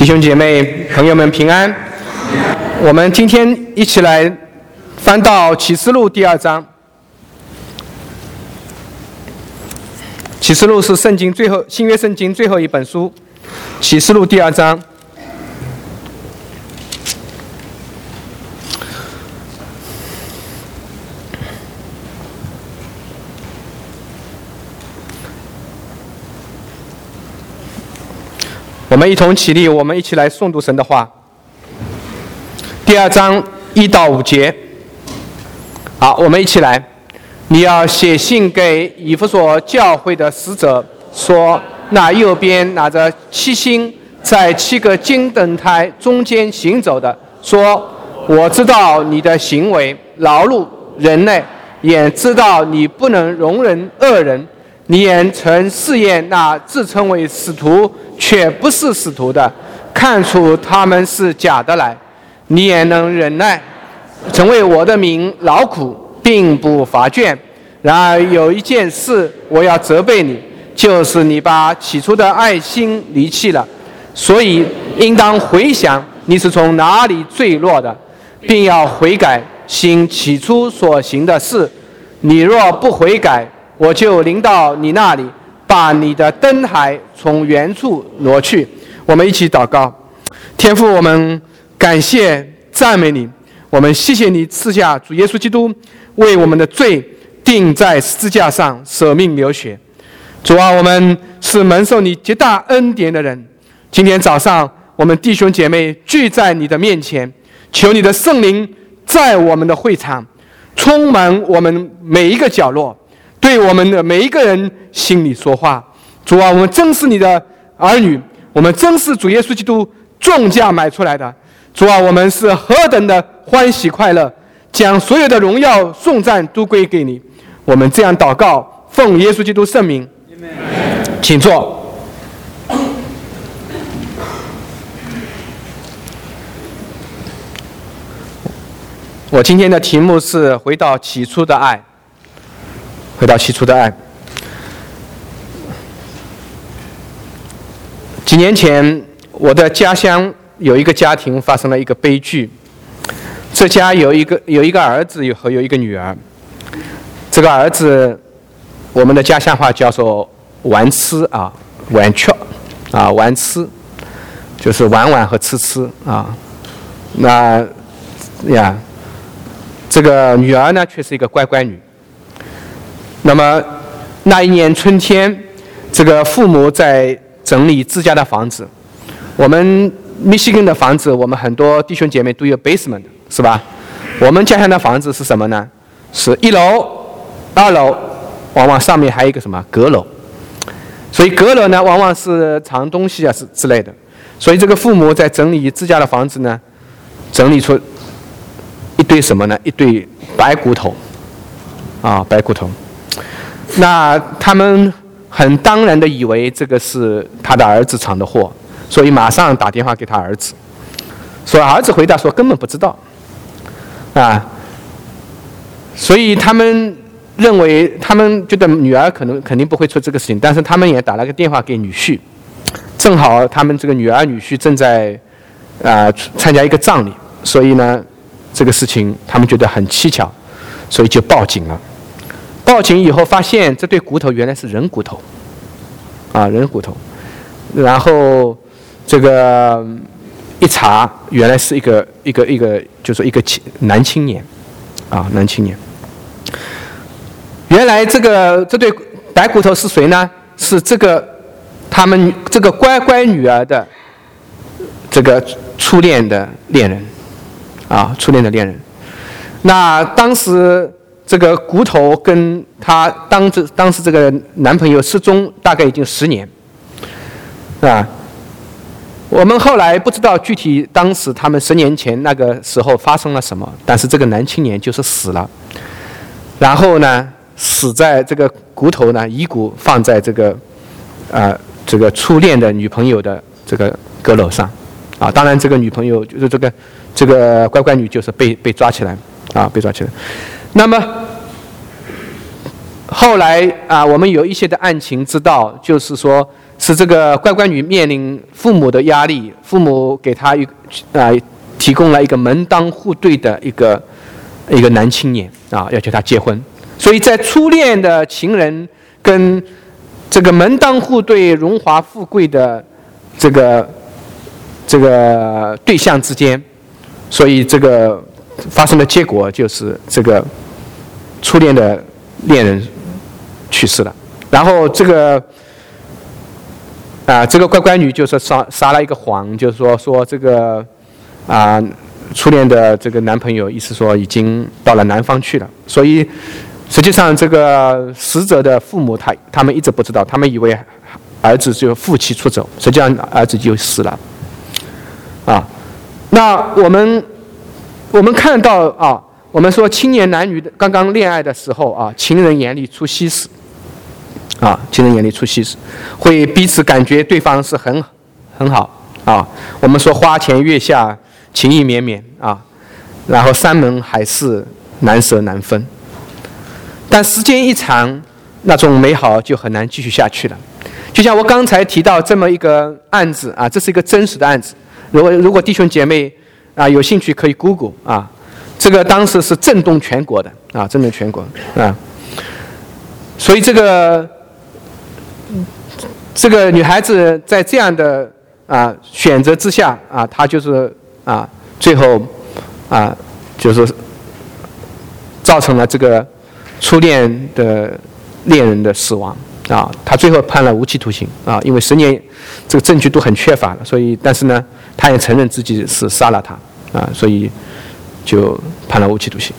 弟兄姐妹、朋友们平安。我们今天一起来翻到启示录第2章。启示录是新约圣经最后一本书，启示录第2章。我们一同起立，我们一起来诵读神的话。第2章1到5节。好，我们一起来。你要写信给以弗所教会的使者，说：那右边拿着7星，在7个金灯台中间行走的，说：我知道你的行为、劳碌、忍耐，也知道你不能容忍恶人。你也曾试验那自称为使徒却不是使徒的，看出他们是假的来。你也能忍耐，曾为我的名劳苦，并不乏倦。然而有一件事我要责备你，就是你把起初的爱心离弃了。所以应当回想你是从哪里坠落的，并要悔改，行起初所行的事。你若不悔改，我就临到你那里，把你的灯台从原处挪去。我们一起祷告。天父，我们感谢赞美你，我们谢谢你赐下主耶稣基督，为我们的罪钉在十字架上，舍命流血。主啊，我们是蒙受你极大恩典的人。今天早上我们弟兄姐妹聚在你的面前，求你的圣灵在我们的会场充满我们每一个角落，对我们的每一个人心里说话。主啊，我们真是你的儿女，我们真是主耶稣基督重价买出来的。主啊，我们是何等的欢喜快乐，将所有的荣耀颂赞都归给你。我们这样祷告，奉耶稣基督圣名，请坐。我今天的题目是回到起初的爱。回到起初的爱。几年前，我的家乡有一个家庭发生了一个悲剧。这家有一个儿子和有一个女儿。这个儿子，我们的家乡话叫做玩痴啊，玩缺啊，玩痴，就是玩玩和痴痴啊。那呀，这个女儿呢，却是一个乖乖女。那么那一年春天，这个父母在整理自家的房子。我们密西根的房子，我们很多弟兄姐妹都有 basement， 是吧？我们家乡的房子是什么呢？是1楼、2楼，往往上面还有一个什么阁楼。所以阁楼呢，往往是藏东西啊之类的。所以这个父母在整理自家的房子呢，整理出一堆什么呢？一堆白骨头啊，白骨头。那他们很当然的以为这个是他的儿子藏的货，所以马上打电话给他儿子，所以儿子回答说根本不知道啊。所以他们认为，他们觉得女儿肯定不会出这个事情，但是他们也打了个电话给女婿，正好他们这个女儿女婿正在参加一个葬礼，所以呢这个事情他们觉得很蹊跷，所以就报警了。报警以后发现这对骨头原来是人骨头，啊，人骨头。然后这个一查，原来是一个就是一个男青年，啊，男青年。原来这对白骨头是谁呢？是他们这个乖乖女儿的这个初恋的恋人，啊，初恋的恋人。那当时这个骨头跟他当时这个男朋友失踪大概已经10年，啊，我们后来不知道具体当时他们10年前那个时候发生了什么，但是这个男青年就是死了，然后呢，死在这个骨头呢，遗骨放在这个初恋的女朋友的这个阁楼上，啊，当然这个女朋友就是这个乖乖女就是被抓起来，啊，被抓起来。那么后来啊，我们有一些的案情知道，就是说是这个乖乖女面临父母的压力，父母给她提供了一个门当户对的一个男青年啊，要求她结婚。所以在初恋的情人跟这个门当户对、荣华富贵的这个对象之间，所以这个发生的结果就是这个初恋的恋人去世了，然后这个乖乖女就是撒了一个谎，就是说这个初恋的这个男朋友意思说已经到了南方去了，所以实际上这个死者的父母他们一直不知道，他们以为儿子就负气出走，实际上儿子就死了。那我们看到我们说青年男女刚刚恋爱的时候情人眼里出西施情人眼里出西施，会彼此感觉对方是很好我们说花前月下情意绵绵然后山盟海誓难舍难分，但时间一长，那种美好就很难继续下去了。就像我刚才提到这么一个案子这是一个真实的案子。如果弟兄姐妹有兴趣可以 Google 这个当时是震动全国的震动全国所以这个女孩子在这样的选择之下她就是最后就是造成了这个初恋的恋人的死亡他最后判了无期徒刑因为10年这个证据都很缺乏了，所以但是呢他也承认自己是杀了他所以就判了无期徒刑。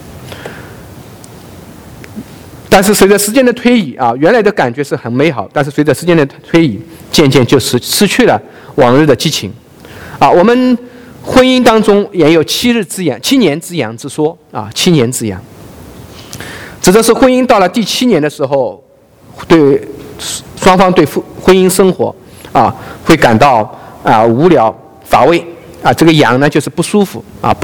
但是随着时间的推移原来的感觉是很美好，但是随着时间的推移，渐渐就失去了往日的激情我们婚姻当中也有7年之痒之说7年之痒，指的是婚姻到了第7年的时候，对双方对婚姻生活会感到无聊乏味这个痒呢就是不舒服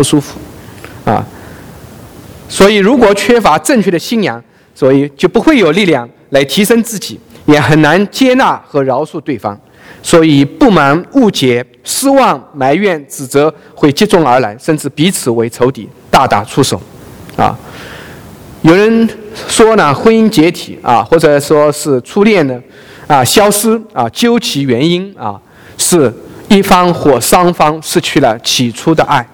所以如果缺乏正确的信仰，所以就不会有力量来提升自己，也很难接纳和饶恕对方，所以不满、误解、失望、埋怨、指责会接踵而来，甚至彼此为仇敌，大打出手有人说呢，婚姻解体或者说是初恋的消失究其原因是一方或双方失去了起初的爱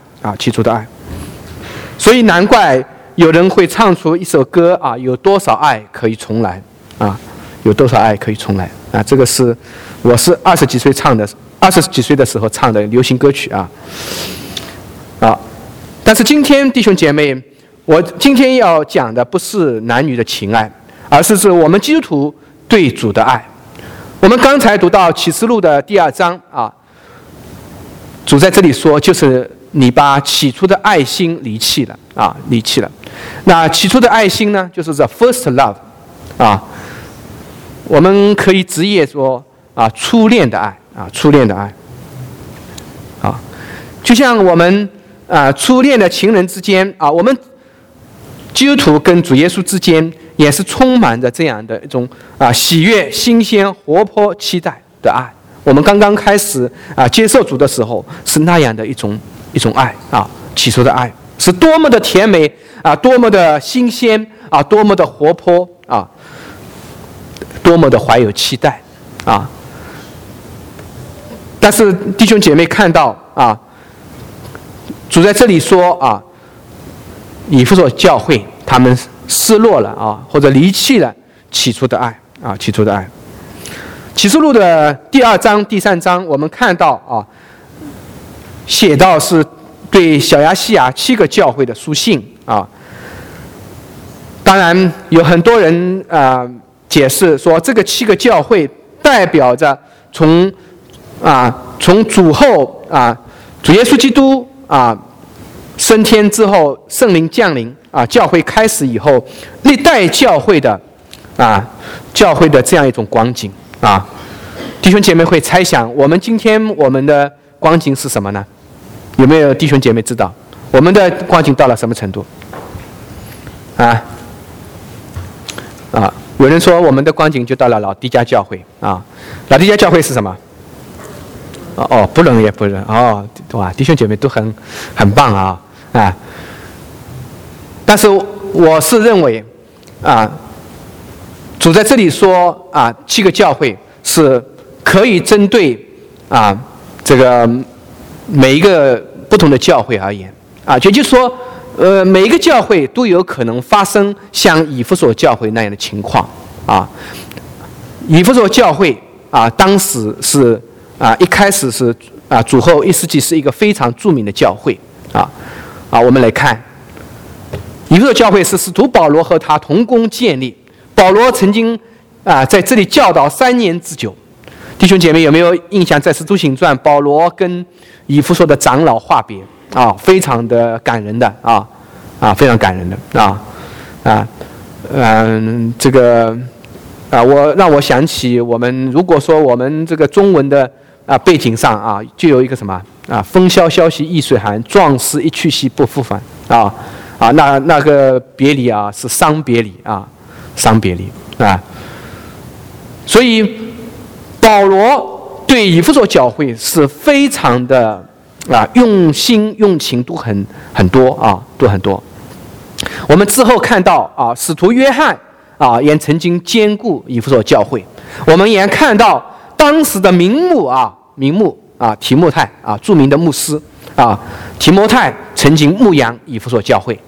所以难怪有人会唱出一首歌有多少爱可以重来有多少爱可以重来这个是我是20几岁的时候唱的流行歌曲但是今天弟兄姐妹，我今天要讲的不是男女的情爱，而是我们基督徒对主的爱。我们刚才读到启示录的第2章主在这里说，就是你把起初的爱心离弃了那起初的爱心呢，就是 the first love 我们可以直译说初恋的爱就像我们初恋的情人之间我们基督徒跟主耶稣之间也是充满着这样的一种喜悦、新鲜、活泼、期待的爱。我们刚刚开始接受主的时候，是那样的一种爱起初的爱是多么的甜美多么的新鲜多么的活泼多么的怀有期待但是弟兄姐妹看到主在这里说以弗所教会他们失落了或者离弃了起初的爱起初的爱。启示录的第2章、第3章，我们看到写到是对小亚细亚7个教会的书信当然有很多人解释说，这个7个教会代表着从主后主耶稣基督升天之后，圣灵降临教会开始以后，历代教会的这样一种光景弟兄姐妹会猜想，我们今天我们的光景是什么呢？有没有弟兄姐妹知道我们有人说我们的光景就到了老底嘉教会啊，老底嘉教会是什么？哦，不冷也不热哦，哇，弟兄姐妹都很棒啊。但是我是认为啊，主在这里说啊，7个教会是可以针对啊这个每一个不同的教会而言啊，也就是说，每一个教会都有可能发生像以弗所教会那样的情况啊。以弗所教会啊，当时是一开始是主后1世纪是一个非常著名的教会我们来看，以弗所教会是使徒保罗和他同工建立，保罗曾经在这里教导3年之久。弟兄姐妹有没有印象？在《使徒行传》，保罗跟以弗所的长老话别非常的感人的非常感人的这个让我想起我们如果说我们这个中文的背景上就有一个什么风萧萧兮易水寒，壮士一去兮不复返那个别离是伤别离伤别离所以保罗对以弗所教会是非常的用心用情都很多都很多。我们之后看到使徒约翰也曾经兼顾以弗所教会，我们也看到当时的名牧提莫泰著名的牧师提摩太曾经牧养以弗所教会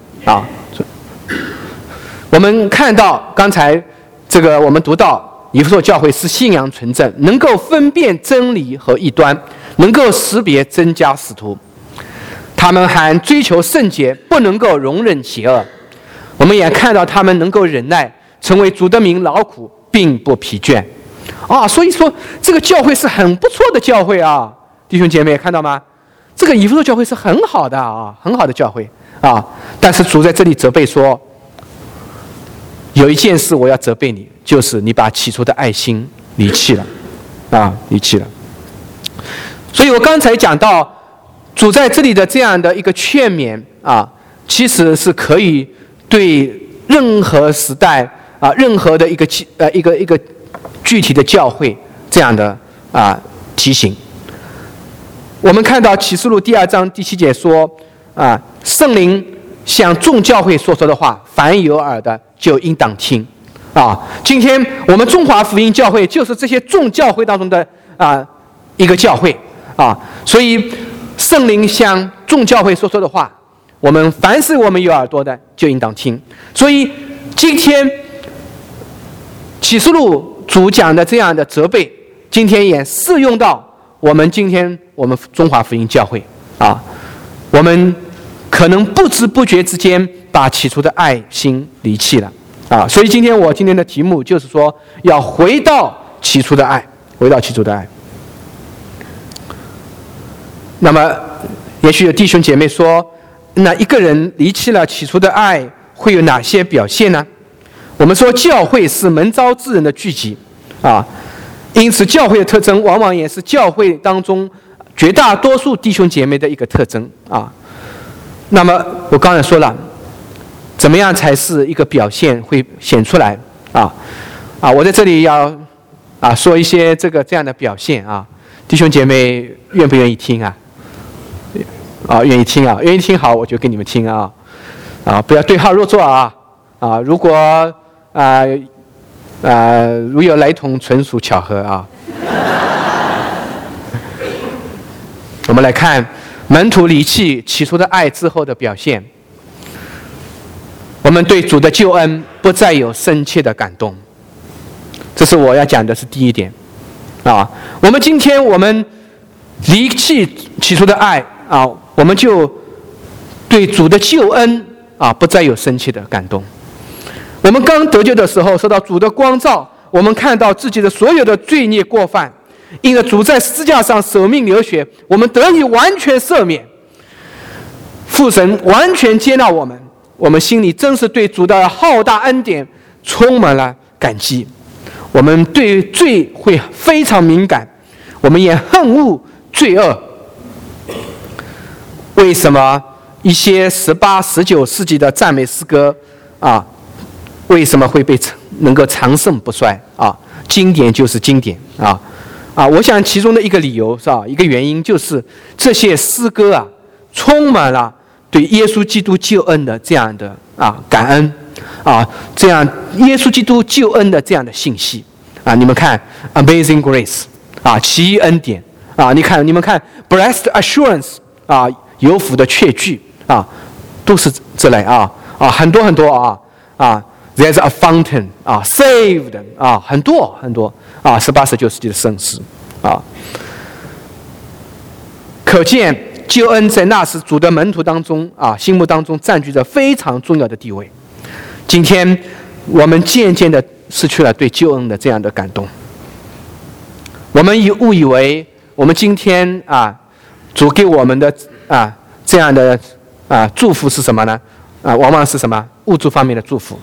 我们看到刚才这个我们读到以弗所教会是信仰纯正，能够分辨真理和异端，能够识别真假使徒，他们还追求圣洁，不能够容忍邪恶。我们也看到他们能够忍耐，成为主的名劳苦，并不疲倦所以说这个教会是很不错的教会弟兄姐妹看到吗？这个以弗所教会是很好的很好的教会但是主在这里责备说，有一件事我要责备你，就是你把起初的爱心离弃了离弃了。所以我刚才讲到主在这里的这样的一个劝勉其实是可以对任何时代任何的一个具体的教会这样的提醒。我们看到启示录第2章第7节说圣灵向众教会所说的话，凡有耳的就应当听今天我们中华福音教会就是这些众教会当中的一个教会所以圣灵向众教会所说的话，我们凡是我们有耳朵的就应当听。所以今天启示录主讲的这样的责备，今天也适用到我们中华福音教会我们可能不知不觉之间把起初的爱心离弃了所以今天的题目就是说，要回到起初的爱，回到起初的爱。那么也许有弟兄姐妹说，那一个人离弃了起初的爱会有哪些表现呢？我们说教会是门召之人的聚集因此教会的特征往往也是教会当中绝大多数弟兄姐妹的一个特征那么我刚才说了，怎么样才是一个表现会显出来我在这里要说一些这样的表现弟兄姐妹愿不愿意听愿意听愿意听好，我就跟你们听不要对号入座如果如有雷同，纯属巧合我们来看门徒离弃起初的爱之后的表现。我们对主的救恩不再有深切的感动，这是我要讲的是第一点我们今天我们离弃起初的爱我们就对主的救恩不再有深切的感动。我们刚得救的时候受到主的光照，我们看到自己的所有的罪孽过犯，因着主在十字架上舍命流血，我们得以完全赦免，父神完全接纳我们，我们心里真是对主的浩大恩典充满了感激。我们对罪会非常敏感，我们也恨恶罪恶。为什么一些18、19世纪的赞美诗歌为什么会被能够长盛不衰啊。经典就是经典啊。我想其中的一个理由是吧，一个原因就是这些诗歌啊，充满了对耶稣基督救恩的这样的感恩这样耶稣基督救恩的这样的信息你们看 Amazing Grace 奇异恩典你们看 Blessed Assurance 有福的确据都是这类很多很多There's a fountain saved 很多很多18、19世纪的圣诗可见救恩在那时主的门徒当中心目当中占据着非常重要的地位。今天我们渐渐的失去了对救恩的这样的感动，我们误以为我们今天主给我们的这样的祝福是什么呢？往往是什么物质方面的祝福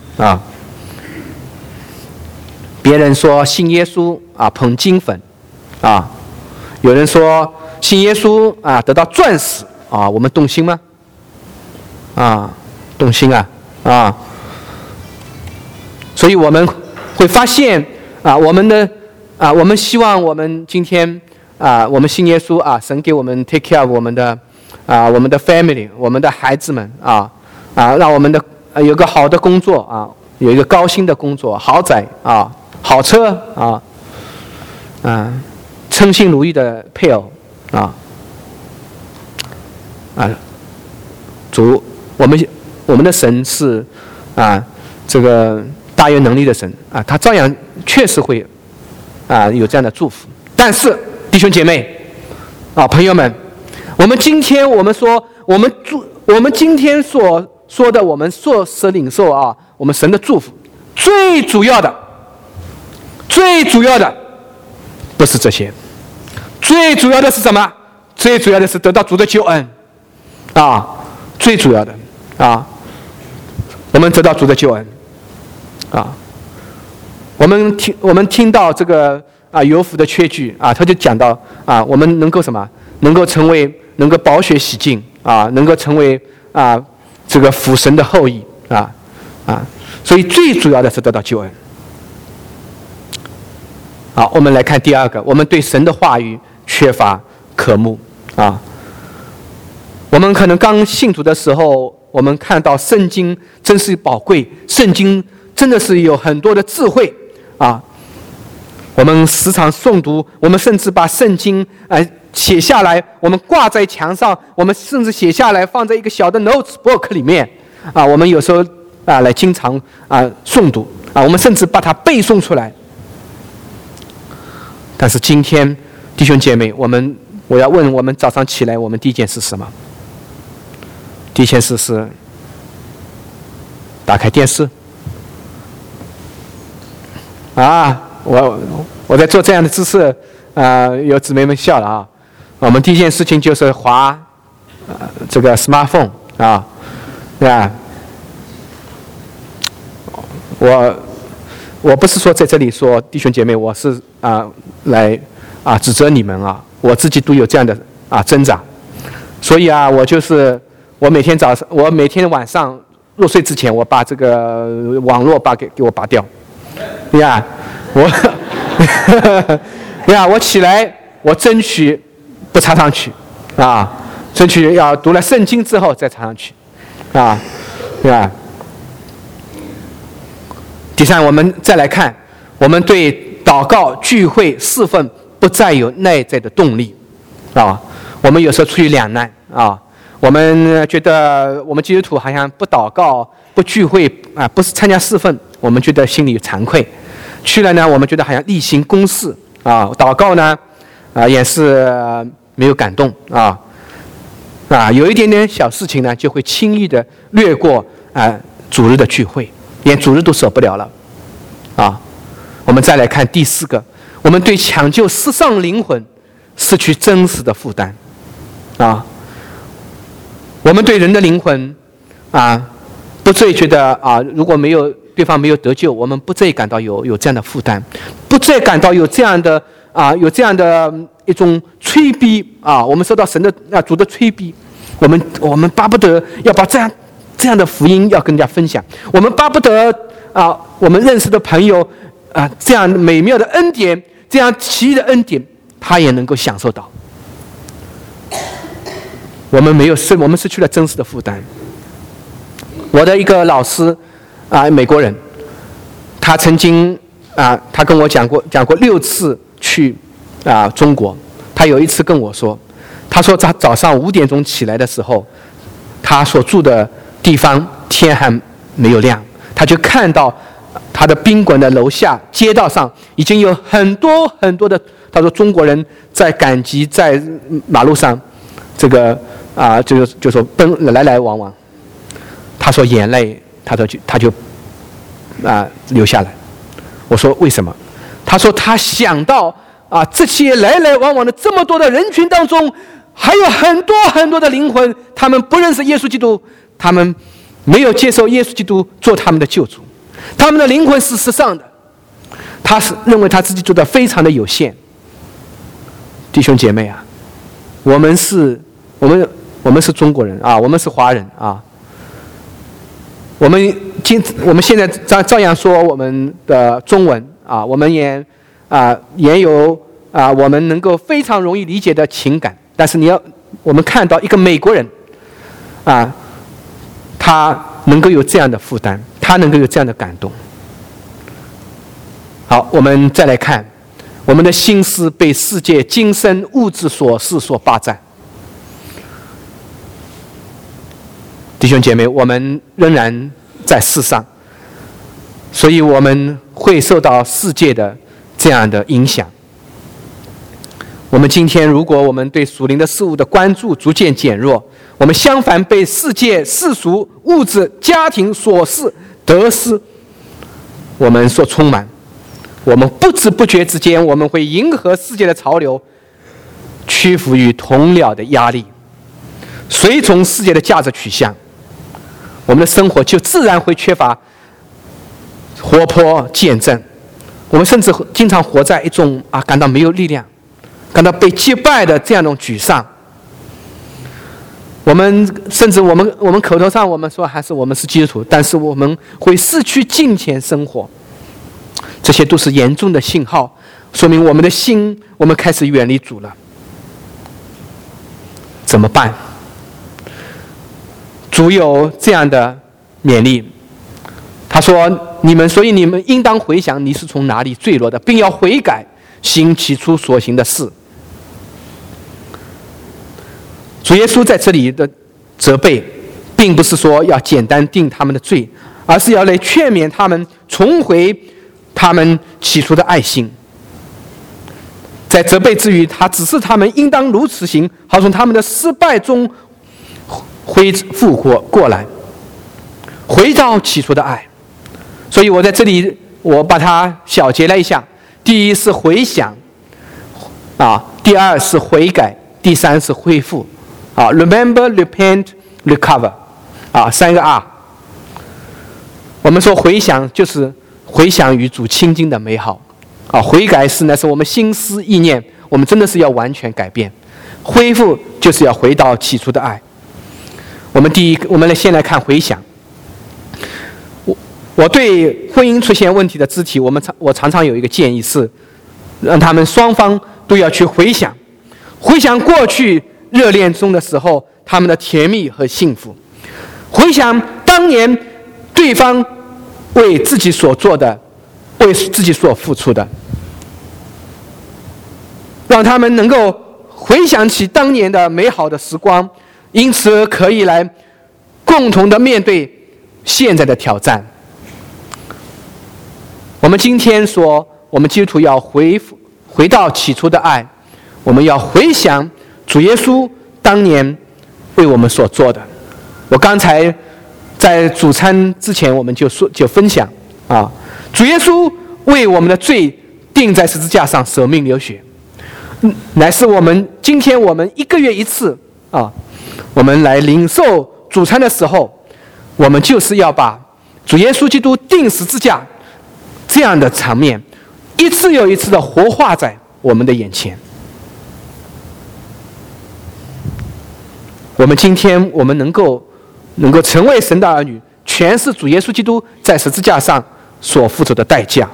别人说信耶稣捧金粉有人说信耶稣得到钻石我们动心吗？动心所以我们会发现我们希望我们今天我们信耶稣神给我们 take care of 我们的 family 我们的孩子们让我们的有个好的工作有一个高薪的工作，豪宅好车称心如意的配偶主我们的神是这个大有能力的神他照样确实会有这样的祝福。但是弟兄姐妹朋友们，我们今天我们今天所说的我们所领受我们神的祝福，最主要的不是这些，最主要的是什么？最主要的是得到主的救恩最主要的我们得到主的救恩我们听到这个有福的确据他就讲到我们能够什么？能够饱血洗净能够成为这个父神的后裔所以最主要的是得到救恩。好，我们来看第二个，我们对神的话语缺乏渴慕我们可能刚信主的时候，我们看到圣经真是宝贵，圣经真的是有很多的智慧我们时常诵读，我们甚至把圣经写下来，我们挂在墙上，我们甚至写下来放在一个小的 notes book 里面我们有时候来经常诵读我们甚至把它背诵出来。但是今天弟兄姐妹，我要问我们早上起来我们第一件事是什么？第一件事是打开电视我在做这样的姿势有姊妹们笑了我们第一件事情就是滑这个 smartphone 对吧？我不是说在这里说弟兄姐妹我是来指责你们我自己都有这样的挣扎。所以我每天晚上入睡之前，我把这个网络给我拔掉我起来我争取不插上去争取要读了圣经之后再插上去第三，我们再来看，我们对祷告聚会侍奉不再有内在的动力我们有时候处于两难我们觉得我们基督徒好像不祷告不聚会不是参加侍奉，我们觉得心里惭愧，去了呢我们觉得好像例行公事祷告呢也是没有感动有一点点小事情呢就会轻易的略过主日的聚会，连主日都舍不了了我们再来看第四个，我们对抢救失丧灵魂失去真实的负担我们对人的灵魂不再觉得如果对方没有得救，我们不再感到有这样的负担，不再感到有这样的一种催逼我们受到神的主的催逼，我们巴不得要把这样的福音要跟人家分享，我们巴不得我们认识的朋友这样美妙的恩典，这样奇异的恩典，他也能够享受到。我们失去了真实的负担。我的一个老师美国人，他曾经他跟我讲过6次去中国。他有一次跟我说，他说他早上5点钟起来的时候，他所住的地方天还没有亮，他就看到他的宾馆的楼下街道上已经有很多很多的，他说中国人在赶集，在马路上这个就说奔来来往往。他说眼泪他就流下来。我说为什么？他说他想到这些来来往往的这么多的人群当中，还有很多很多的灵魂，他们不认识耶稣基督，他们没有接受耶稣基督做他们的救主，他们的灵魂是世上的，他是认为他自己做的非常的有限。弟兄姐妹我们是中国人我们是华人我们现在照样说我们的中文我们也有我们能够非常容易理解的情感，但是我们看到一个美国人他能够有这样的负担，他能够有这样的感动。好，我们再来看，我们的心思被世界今生物质琐事所霸占。弟兄姐妹，我们仍然在世上，所以我们会受到世界的这样的影响。我们今天如果我们对属灵的事物的关注逐渐减弱，我们相反被世界世俗物质家庭琐事得失我们所充满，我们不知不觉之间我们会迎合世界的潮流，屈服于同僚的压力，随从世界的价值取向，我们的生活就自然会缺乏活泼见证。我们甚至经常活在一种感到没有力量，感到被击败的这样一种沮丧。我们甚至我们口头上我们说还是我们是基督徒，但是我们会失去敬虔生活，这些都是严重的信号，说明我们的心我们开始远离主了。怎么办？主有这样的勉励，他说所以你们应当回想你是从哪里坠落的，并要悔改，行起初所行的事。主耶稣在这里的责备并不是说要简单定他们的罪，而是要来劝勉他们重回他们起初的爱心。在责备之余，他指示他们应当如此行，好从他们的失败中恢复过来，回到起初的爱。所以我在这里我把它小结了一下，第一是回想第二是悔改，第三是恢复remember, repent, recover 3个 R。 我们说回想就是回想与主亲近的美好悔改是我们心思意念我们真的是要完全改变，恢复就是要回到起初的爱。我们先来看回想。我对婚姻出现问题的肢体，我常常有一个建议是让他们双方都要去回想过去热恋中的时候他们的甜蜜和幸福，回想当年对方为自己所做的，为自己所付出的，让他们能够回想起当年的美好的时光，因此可以来共同的面对现在的挑战。我们今天说我们基督徒要回到起初的爱，我们要回想主耶稣当年为我们所做的。我刚才在主餐之前我们就分享主耶稣为我们的罪钉在十字架上舍命流血，乃是今天我们1个月1次我们来领受主餐的时候，我们就是要把主耶稣基督钉十字架这样的场面一次又一次的活化在我们的眼前。我们今天我们能够成为神的儿女，全是主耶稣基督在十字架上所付出的代价。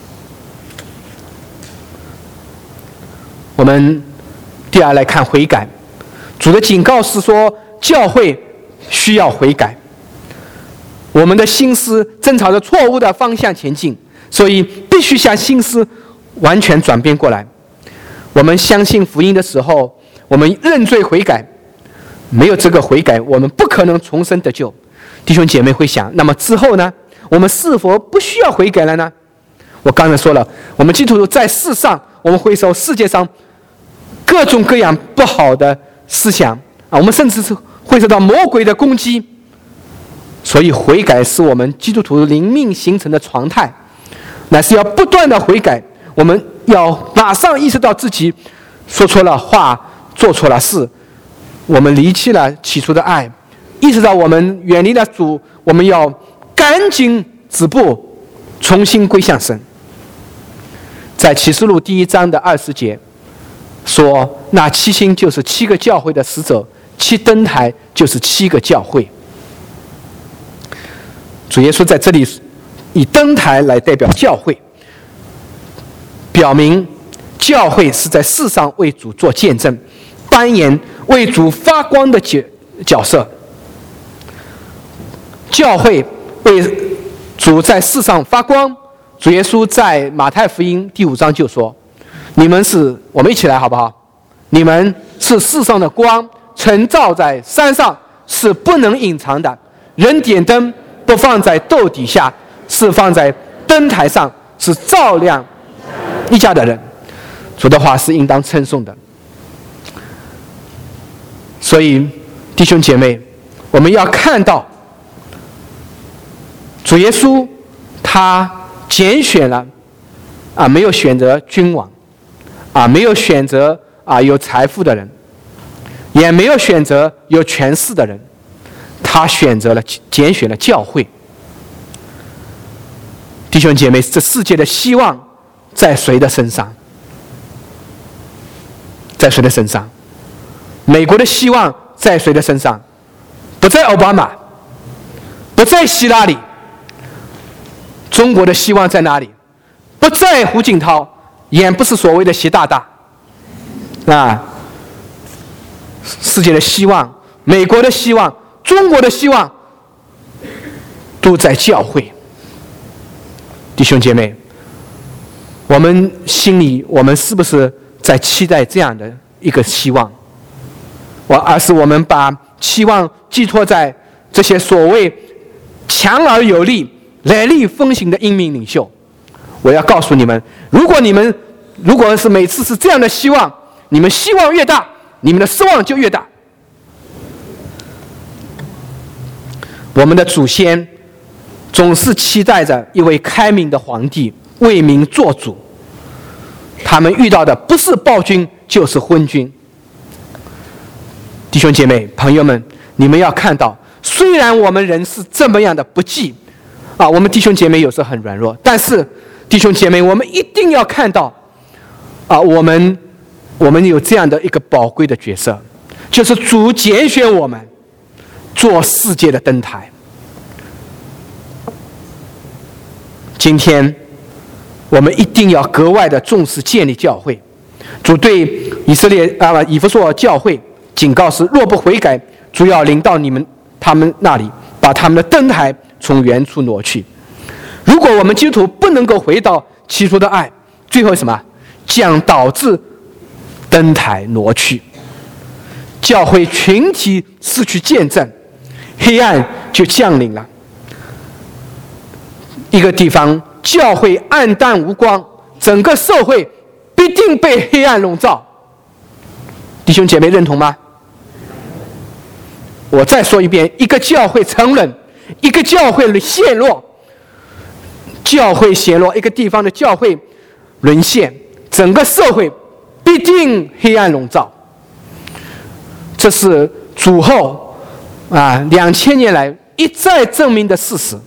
我们第二来看悔改。主的警告是说，教会需要悔改。我们的心思正朝着错误的方向前进，所以必须将心思完全转变过来。我们相信福音的时候，我们认罪悔改，没有这个悔改，我们不可能重生得救。弟兄姐妹会想，那么之后呢？我们是否不需要悔改了呢？我刚才说了，我们基督徒在世上，我们会受世界上各种各样不好的思想我们甚至是会受到魔鬼的攻击。所以悔改是我们基督徒灵命形成的常态，乃是要不断的悔改。我们要马上意识到自己说错了话，做错了事，我们离弃了起初的爱，意识到我们远离了主，我们要赶紧止步，重新归向神。在启示录第1章的20节说，那7星就是7个教会的使者，7灯台就是7个教会。主耶稣在这里以灯台来代表教会，表明教会是在世上为主做见证，扮演为主发光的角色。教会为主在世上发光。主耶稣在马太福音第5章就说，我们一起来好不好？你们是世上的光，晨照在山上，是不能隐藏的。人点灯不放在斗底下，是放在灯台上，是照亮一家的人。主的话是应当称颂的。所以弟兄姐妹，我们要看到主耶稣他拣选了没有选择君王没有选择有财富的人，也没有选择有权势的人，他拣选了教会。弟兄姐妹，这世界的希望在谁的身上？在谁的身上？美国的希望在谁的身上？不在奥巴马，不在希拉里。中国的希望在哪里？不在胡锦涛，也不是所谓的习大大世界的希望，美国的希望，中国的希望都在教会。弟兄姐妹，我们心里我们是不是在期待这样的一个希望？而是我们把期望寄托在这些所谓强而有力、来力风行的英明领袖？我要告诉你们，如果是每次是这样的希望，你们希望越大，你们的失望就越大。我们的祖先总是期待着一位开明的皇帝为民做主，他们遇到的不是暴君就是昏君。弟兄姐妹朋友们，你们要看到，虽然我们人是这么样的不济我们弟兄姐妹有时候很软弱，但是弟兄姐妹，我们一定要看到我们有这样的一个宝贵的角色，就是主拣选我们做世界的灯台。今天我们一定要格外的重视建立教会。主对以弗所教会警告是，若不悔改，主要临到他们那里，把他们的灯台从原处挪去。如果我们基督徒不能够回到起初的爱，最后什么？将导致灯台挪去，教会群体失去见证，黑暗就降临了。一个地方教会暗淡无光，整个社会必定被黑暗笼罩。弟兄姐妹认同吗？我再说一遍，一个教会沉沦，一个教会陷落，一个地方的教会沦陷，整个社会必定黑暗笼罩。这是主后2000年来一再证明的事实。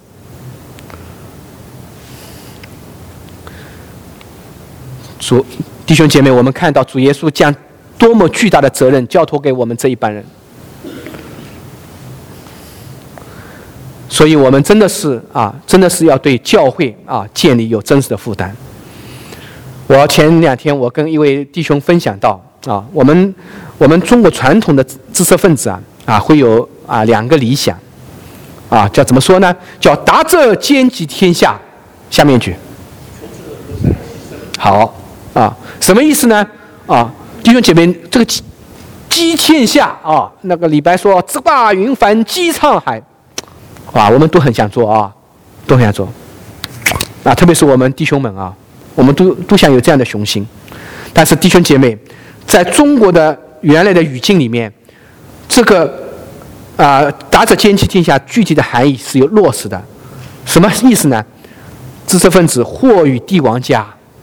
弟兄姐妹，我们看到主耶稣将多么巨大的责任交托给我们这一班人。 所以我们真的是要对教会建立有真实的负担。我前2天我跟一位弟兄分享到我们中国传统的知识分子会有2个理想叫怎么说呢？叫达则兼济天下。下面一句，好什么意思呢？弟兄姐妹，这个济天下那个李白说直挂云帆济沧海，我们都很想做都很想做特别是我们弟兄们我们都想有这样的雄心。但是弟兄姐妹，在中国的原来的语境里面，这个达则兼济天下具体的含义是有落实的。什么意思呢？知识分子或与帝王家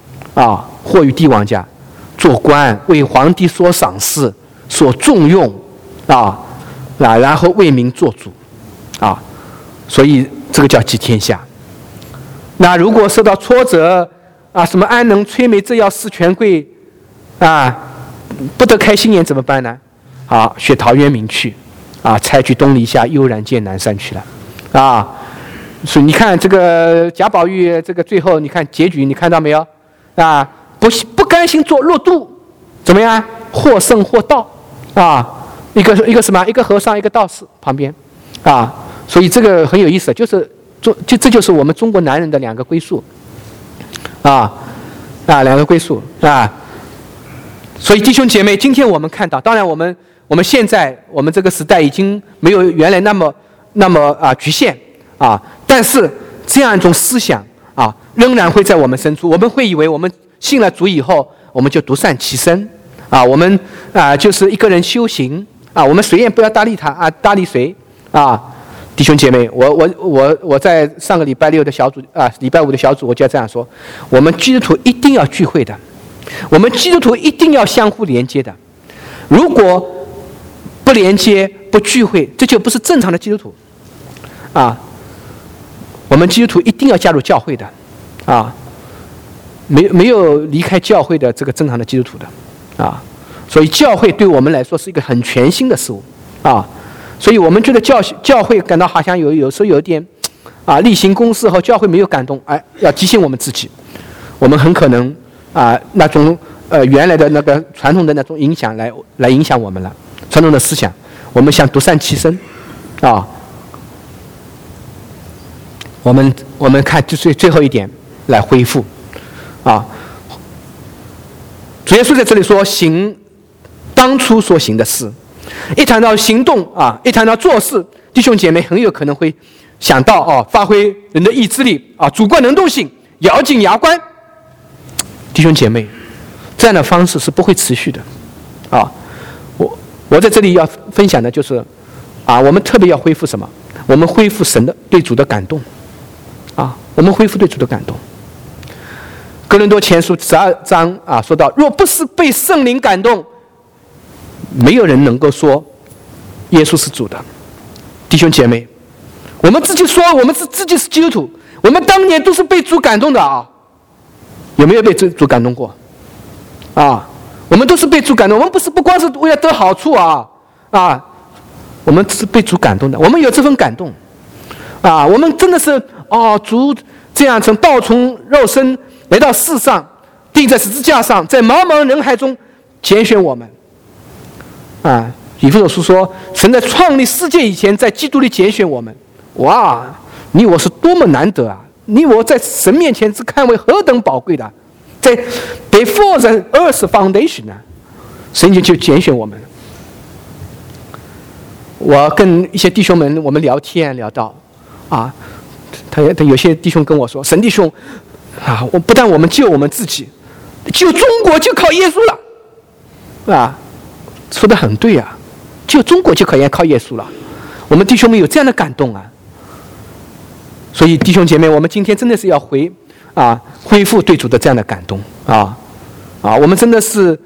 做官，为皇帝所赏识、所重用然后为民做主所以这个叫济天下。那如果受到挫折什么安能摧眉折腰事权贵不得开心颜怎么办呢？学陶渊明去采菊东篱下，悠然见南山去了所以你看这个贾宝玉这个最后你看结局你看到没有不甘心做弱度，怎么样？或圣或道一个什么？一个和尚一个道士旁边所以这个很有意思，这就是我们中国男人的2个归宿2个归宿所以弟兄姐妹，今天我们看到，当然我们现在我们这个时代已经没有原来那么局限但是这样一种思想仍然会在我们深处。我们会以为我们信了主以后，我们就独善其身我们就是一个人修行我们谁也不要搭理他搭理谁弟兄姐妹，我在上个礼拜6的小组礼拜5的小组我就要这样说：我们基督徒一定要聚会的，我们基督徒一定要相互连接的。如果不连接不聚会，这就不是正常的基督徒我们基督徒一定要加入教会的没有离开教会的这个正常的基督徒的所以教会对我们来说是一个很全新的事物所以我们觉得教会感到好像有时候有点例行公事后教会没有感动要提醒我们自己，我们很可能那种原来的那个传统的那种影响来影响我们了，传统的思想，我们想独善其身我们看最后一点来恢复主耶稣在这里说行当初所行的事。一谈到行动一谈到做事，弟兄姐妹很有可能会想到发挥人的意志力主观能动性，咬紧牙关。弟兄姐妹，这样的方式是不会持续的我在这里要分享的就是我们特别要恢复什么？我们恢复神的对主的感动我们恢复对主的感动。哥林多前书12章说到，若不是被圣灵感动，没有人能够说耶稣是主的。弟兄姐妹，我们自己说我们自己是基督徒，我们当年都是被主感动的有没有被主感动过我们都是被主感动，我们不光是为了得好处我们是被主感动的，我们有这份感动我们真的是主这样从道从肉身来到世上，钉在十字架上，在茫茫人海中拣选我们以弗所书说，神在创立世界以前在基督里拣选我们。你我是多么难得你我在神面前只看为何等宝贵的，在 before the earth foundation 神就拣选我们。我跟一些弟兄们我们聊天聊到他有些弟兄跟我说，神弟兄我不但我们救我们自己，救中国就靠耶稣了说得很对救中国就靠耶稣了。我们弟兄们有这样的感动所以弟兄姐妹，我们今天真的是要恢复对主的这样的感动我们真的是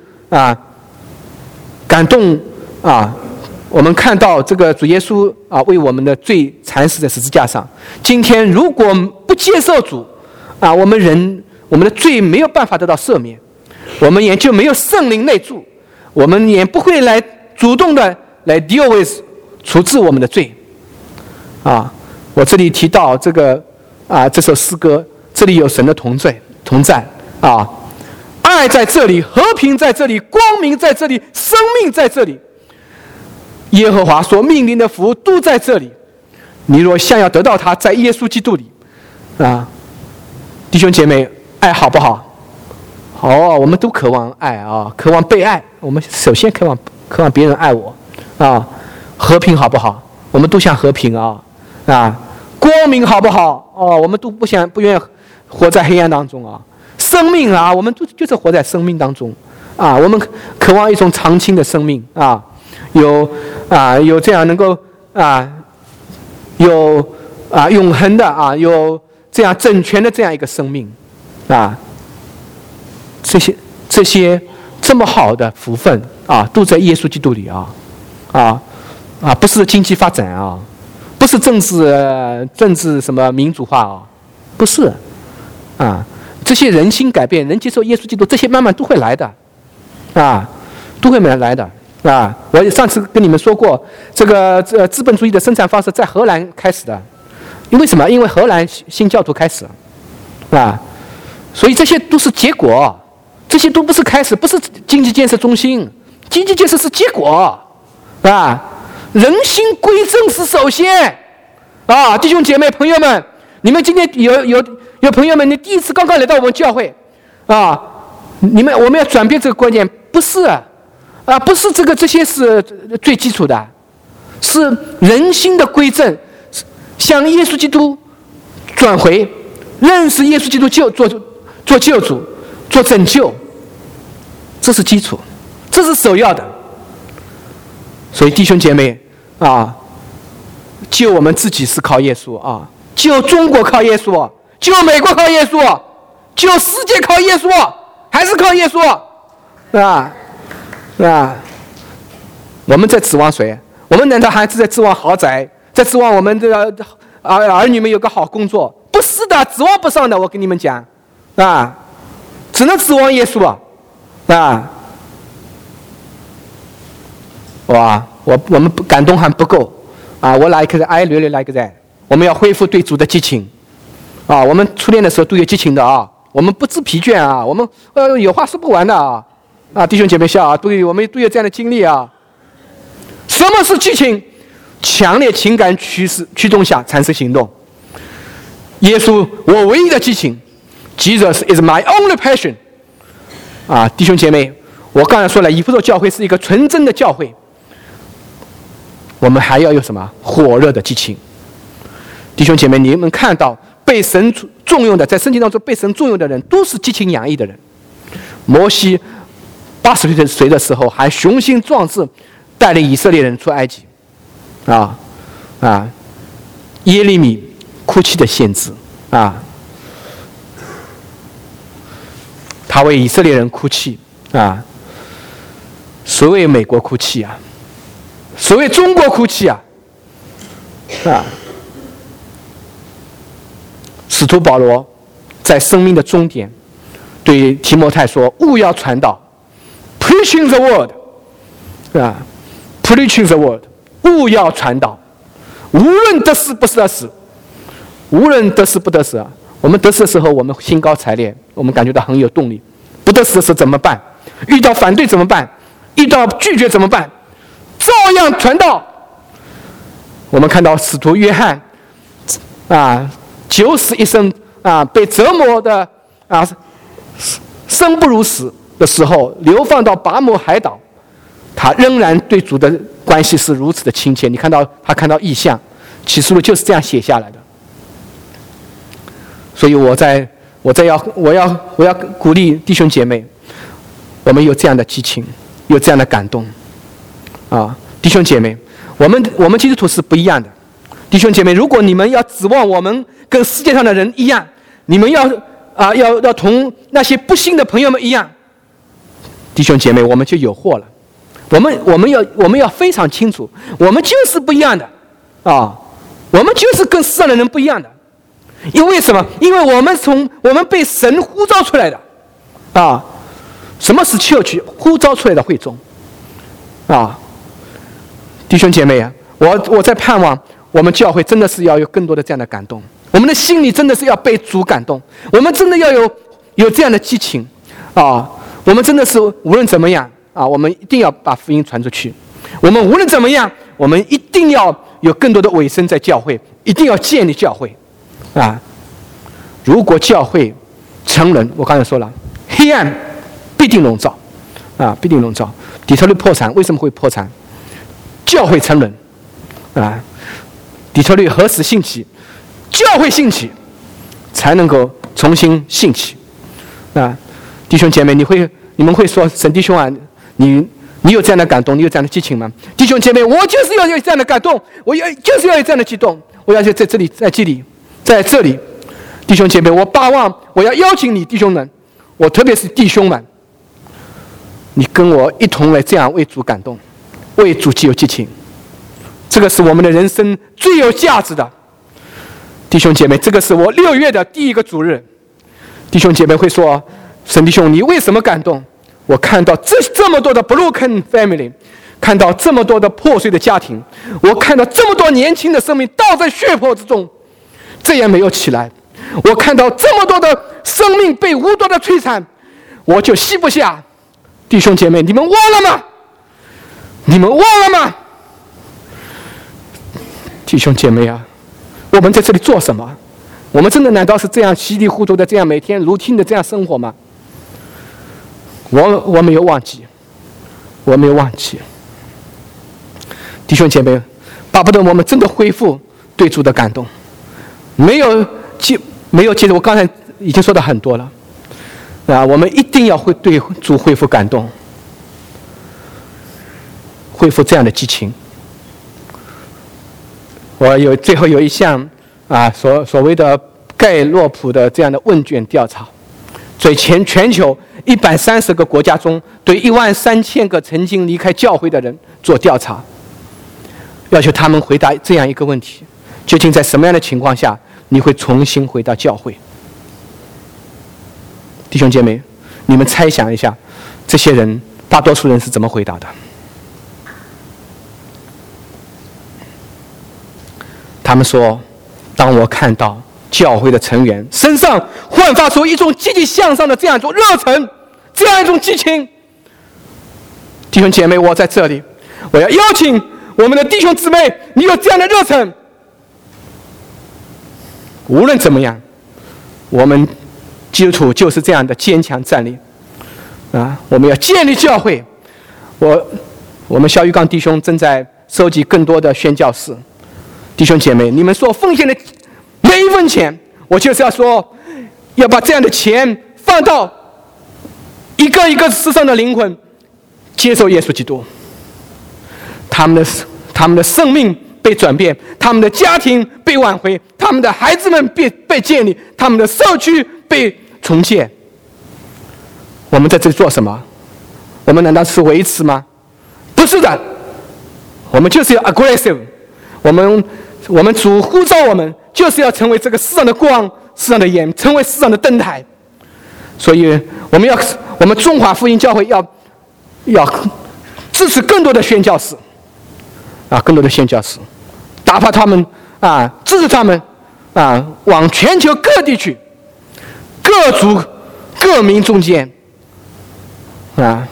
感动我们看到这个主耶稣为我们的罪惨死在十字架上。今天如果不接受主我们的罪没有办法得到赦免，我们也就没有圣灵内住，我们也不会来主动的来 deal with 处置我们的罪我我这里提到这个这首诗歌，这里有神的同在啊，爱在这里，和平在这里，光明在这里，生命在这里。耶和华所命令的福都在这里。你若想要得到它，在耶稣基督里弟兄姐妹，爱好不好？我们都渴望爱渴望被爱。我们首先渴望别人爱我和平好不好？我们都想和平光明好不好？我们都不愿意活在黑暗当中生命我们就是活在生命当中我们渴望一种长青的生命有这样能够有永恒的有这样整全的这样一个生命这些这么好的福分都在耶稣基督里不是经济发展不是政治什么民主化不是这些人心改变，人接受耶稣基督，这些慢慢都会来的都会来的我上次跟你们说过，这个资本主义的生产方式在荷兰开始的，因为什么？因为荷兰新教徒开始所以这些都是结果，这些都不是开始，不是经济建设中心，经济建设是结果人心归正是首先弟兄姐妹朋友们，你们今天有朋友们，你第一次刚刚来到我们教会我们要转变这个观念，不是不是这些是最基础的，是人心的归正，向耶稣基督转回，认识耶稣基督做救主，做拯救，这是基础，这是首要的。所以弟兄姐妹救我们自己是靠耶稣救中国靠耶稣，救美国靠耶稣，救世界靠耶稣，还是靠耶稣我们在指望谁？我们难道还是在指望豪宅，在指望我们这个儿女们有个好工作？不是的，指望不上的。我跟你们讲只能指望耶稣我们感动还不够我来一个爱略来一个在，我们要恢复对主的激情我们初恋的时候都有激情的我们不知疲倦我们有话说不完的弟兄姐妹笑我们都有这样的经历什么是激情？强烈情感驱动下产生行动。耶稣，我唯一的激情 ，Jesus is my only passion。弟兄姐妹，我刚才说了，以弗所教会是一个纯真的教会，我们还要有什么火热的激情？弟兄姐妹，你们看到被神重用的，在圣经当中被神重用的人，都是激情洋溢的人。摩西80岁的时候还雄心壮志，带领以色列人出埃及。耶利米哭泣的先知他为以色列人哭泣谁为美国哭泣谁为中国哭泣使徒保罗在生命的终点对提摩太说：“务要传道 ，preaching the word， preaching the word， 务要传道，无论得失不是得失，无论得失不得失我们得失的时候，我们兴高采烈，我们感觉到很有动力；不得失的时候怎么办？遇到反对怎么办？遇到拒绝怎么办？照样传道。我们看到使徒约翰90一生被折磨的生不如死的时候，流放到拔摩海岛，他仍然对主的关系是如此的亲切。你看到他看到异象，启示录就是这样写下来的。所以我要鼓励弟兄姐妹，我们有这样的激情，有这样的感动弟兄姐妹，我们基督徒是不一样的。弟兄姐妹，如果你们要指望我们跟世界上的人一样，你们要同那些不信的朋友们一样，弟兄姐妹，我们就有祸了。我们要非常清楚，我们就是不一样的我们就是跟世上的人不一样的。因为什么？因为我们被神呼召出来的什么是church？呼召出来的会众弟兄姐妹我在盼望我们教会真的是要有更多的这样的感动，我们的心里真的是要被主感动，我们真的要有这样的激情啊！我们真的是无论怎么样啊，我们一定要把福音传出去。我们无论怎么样，我们一定要有更多的委身在教会，一定要建立教会啊！如果教会沉沦，我刚才说了，黑暗必定笼罩啊，必定笼罩。底特律破产为什么会破产？教会沉沦啊！底特律何时兴起？教会兴起，才能够重新兴起啊！弟兄姐妹，你们会说，沈弟兄啊，你有这样的感动，你有这样的激情吗？弟兄姐妹，我就是要有这样的感动，就是要有这样的激动，我要在这里，在这里，弟兄姐妹，我巴望，我要邀请你，弟兄们，我特别是弟兄们，你跟我一同来这样为主感动，为主既有激情，这个是我们的人生最有价值的。弟兄姐妹，这个是我6月的第一个主日。弟兄姐妹会说，沈弟兄，你为什么感动？我看到这么多的 broken family， 看到这么多的破碎的家庭，我看到这么多年轻的生命倒在血泊之中，这也没有起来。我看到这么多的生命被无端的摧残，我就吸不下。弟兄姐妹，你们忘了吗？你们忘了吗？弟兄姐妹啊，我们在这里做什么？我们真的难道是这样稀里糊涂的这样每天routine的这样生活吗？我没有忘记，我没有忘记。弟兄姐妹，巴不得我们真的恢复对主的感动，没有记得我刚才已经说的很多了啊！我们一定要对主恢复感动，恢复这样的激情。我最后有一项啊，所谓的盖洛普的这样的问卷调查，在全球130个国家中，对13000个曾经离开教会的人做调查，要求他们回答这样一个问题：究竟在什么样的情况下你会重新回到教会？弟兄姐妹，你们猜想一下，这些人大多数人是怎么回答的？他们说，当我看到教会的成员身上焕发出一种积极向上的这样一种热忱，这样一种激情，弟兄姐妹，我在这里，我要邀请我们的弟兄姊妹，你有这样的热忱，无论怎么样，我们基督徒就是这样的坚强站立啊！我们要建立教会。我们肖玉刚弟兄正在收集更多的宣教士。弟兄姐妹，你们所奉献的每一分钱，我就是要说，要把这样的钱放到一个一个世上的灵魂接受耶稣基督，他们的生命被转变，他们的家庭被挽回，他们的孩子们被建立，他们的社区被重建。我们在这里做什么？我们难道是维持吗？不是的，我们就是要 aggressive。我们主呼召我们，就是要成为这个世上的光，世上的盐，成为世上的灯台。所以我们中华福音教会要支持更多的宣教士啊，更多的宣教士，打发他们啊，支持他们啊，往全球各地去，各族各民中间啊，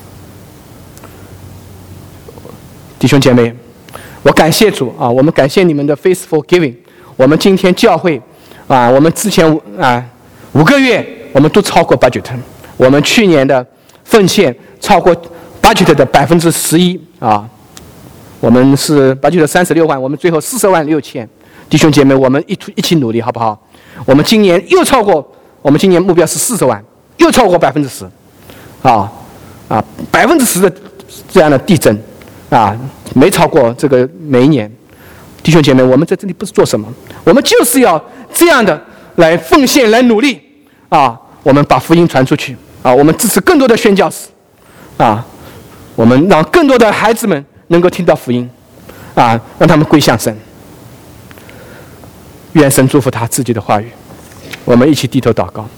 弟兄姐妹。我感谢主啊！我们感谢你们的 faithful giving。我们今天教会啊，我们之前5个月我们都超过 budget。我们去年的奉献超过 budget 的11%啊。我们是 budget 36万，我们最后40万6千。弟兄姐妹，我们一起努力好不好？我们今年又超过，我们今年目标是40万，又超过10%，10%的这样的递增。没超过这个每一年。弟兄姐妹，我们在这里不是做什么，我们就是要这样的来奉献，来努力啊！我们把福音传出去啊！我们支持更多的宣教士啊！我们让更多的孩子们能够听到福音啊，让他们归向神。愿神祝福他自己的话语。我们一起低头祷告。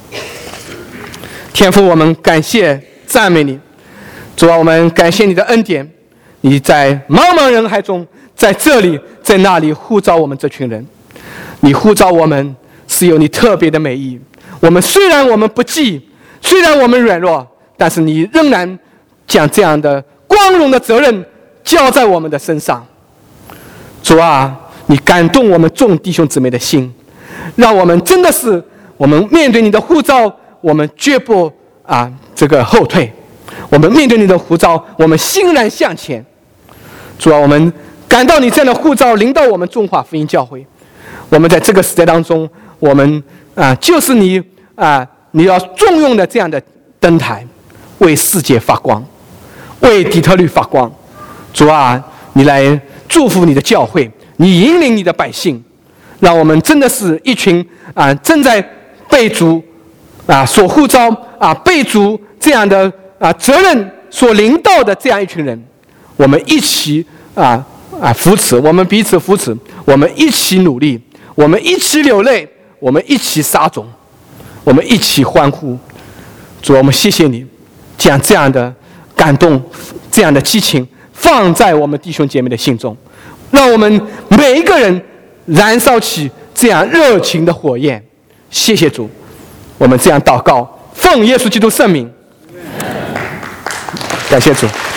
天父，我们感谢赞美你，主啊，我们感谢你的恩典。 你在茫茫人海中，在这里在那里呼召我们这群人。你呼召我们是有你特别的美意。虽然我们不济，虽然我们软弱，但是你仍然将这样的光荣的责任交在我们的身上。主啊，你感动我们众弟兄姊妹的心，让我们真的是我们面对你的呼召，我们绝不后退。我们面对你的呼召，我们欣然向前。主啊，我们感到你这样的呼召临到我们中华福音教会。我们在这个时代当中，我们就是你要重用的这样的灯台，为世界发光，为底特律发光。主啊，你来祝福你的教会，你引领你的百姓，让我们真的是一群正在被主所呼召被主这样的责任所领导的这样一群人。我们一起扶持，我们彼此扶持，我们一起努力，我们一起流泪，我们一起撒种，我们一起欢呼。主，我们谢谢你将这样的感动，这样的激情放在我们弟兄姐妹的心中，让我们每一个人燃烧起这样热情的火焰。谢谢主，我们这样祷告，奉耶稣基督圣名，感谢主。